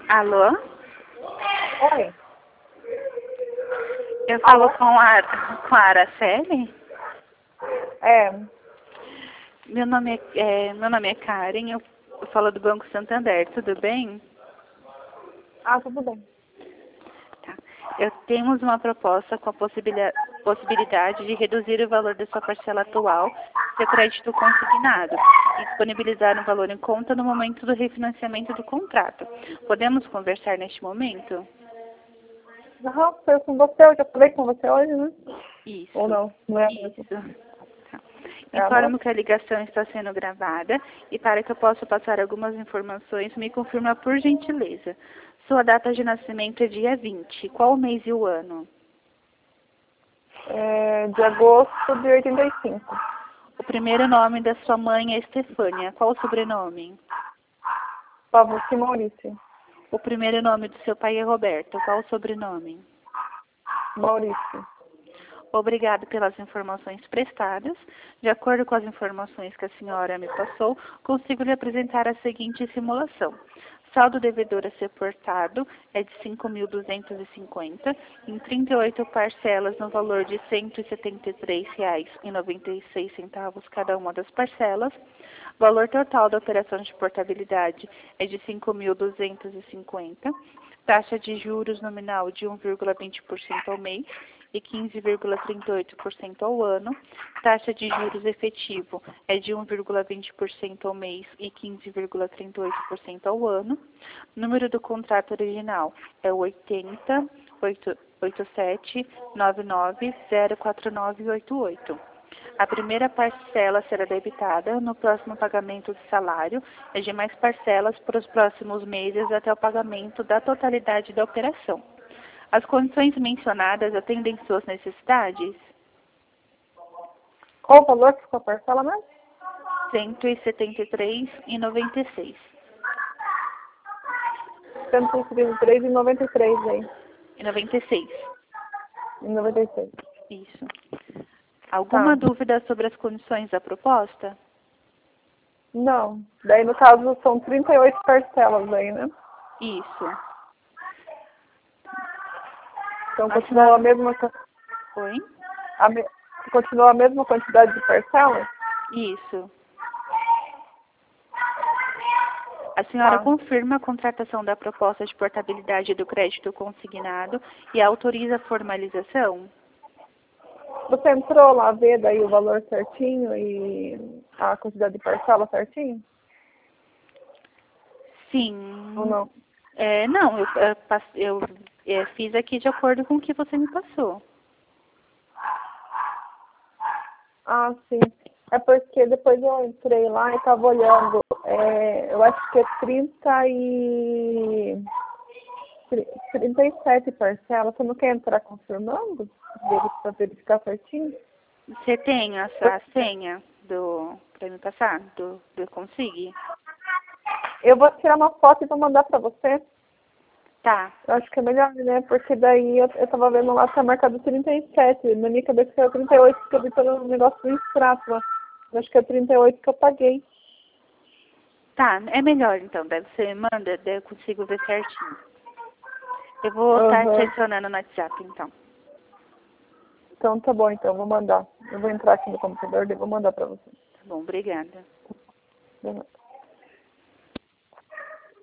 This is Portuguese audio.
Alô? Oi. Eu falo com a Araceli? É. Meu nome é Karen, eu falo do Banco Santander, tudo bem? Tudo bem. Tá. Temos uma proposta com a possibilidade de reduzir o valor da sua parcela atual, seu crédito consignado, e disponibilizar um valor em conta no momento do refinanciamento do contrato. Podemos conversar neste momento? Não, foi com você, eu já falei com você hoje, né? Isso. Ou não? Não é Isso. mesmo? Tá. É a Informo moça? que a ligação está sendo gravada e para que eu possa passar algumas informações, me confirma por gentileza. Sua data de nascimento é dia 20. Qual o mês e o ano? De agosto de 85. O primeiro nome da sua mãe é Estefânia. Qual o sobrenome? Pavlucci Maurício. O primeiro nome do seu pai é Roberto. Qual o sobrenome? Maurício. Obrigado pelas informações prestadas. De acordo com as informações que a senhora me passou, consigo lhe apresentar a seguinte simulação. Saldo devedor a ser portado é de R$ 5.250 em 38 parcelas no valor de R$ 173,96 cada uma das parcelas. Valor total da operação de portabilidade é de R$ 5.250. Taxa de juros nominal de 1,20% ao mês e 15,38% ao ano. Taxa de juros efetivo é de 1,20% ao mês e 15,38% ao ano. Número do contrato original é 8087990498. A primeira parcela será debitada no próximo pagamento do salário e demais parcelas para os próximos meses até o pagamento da totalidade da operação. As condições mencionadas atendem suas necessidades? Qual o valor que ficou a parcela mesmo? R$ 173,96. 133,93 aí. E 96. Em 96. Isso. Alguma Tá. dúvida sobre as condições da proposta? Não. Daí, no caso, são 38 parcelas aí, né? Isso. Então, continua a mesma... Oi? Continua a mesma quantidade de parcelas? Isso. A senhora confirma a contratação da proposta de portabilidade do crédito consignado e autoriza a formalização? Você entrou lá ver daí o valor certinho e a quantidade de parcela certinho? Sim. Ou não? Não, eu fiz aqui de acordo com o que você me passou. Sim. É porque depois eu entrei lá e estava olhando. Eu acho que é 37 parcelas. Você não quer entrar confirmando? Para verificar certinho? Você tem a senha para me passar? Do Consig? Eu vou tirar uma foto e vou mandar para você. Tá. Eu acho que é melhor, né? Porque daí eu tava vendo lá, tá marcado 37. Na minha cabeça era 38, porque eu vi pelo negócio do extrato lá. Eu acho que é 38 que eu paguei. Tá, é melhor então. Daí você manda, daí eu consigo ver certinho. Eu vou estar te adicionando no WhatsApp, então. Então tá bom, então, eu vou mandar. Eu vou entrar aqui no computador e vou mandar pra você. Tá bom, obrigada.